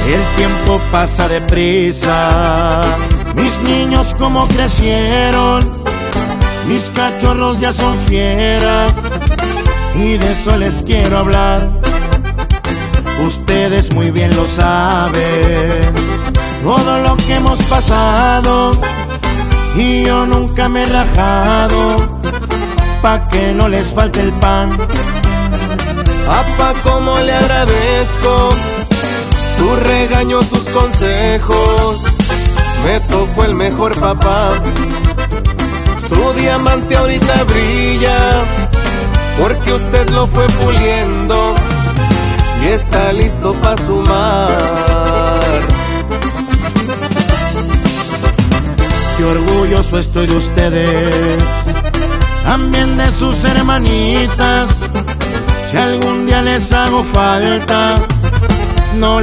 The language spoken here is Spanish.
El tiempo pasa deprisa, mis niños como crecieron, mis cachorros ya son fieras, y de eso les quiero hablar. Ustedes muy bien lo saben, todo lo que hemos pasado, y yo nunca me he rajado, pa' que no les falte el pan. Papá, cómo le agradezco sus regaños, sus consejos. Me tocó el mejor papá. Su diamante ahorita brilla, porque usted lo fue puliendo y está listo para sumar. Qué orgulloso estoy de ustedes, también de sus hermanitas. Si algún día les hago falta, no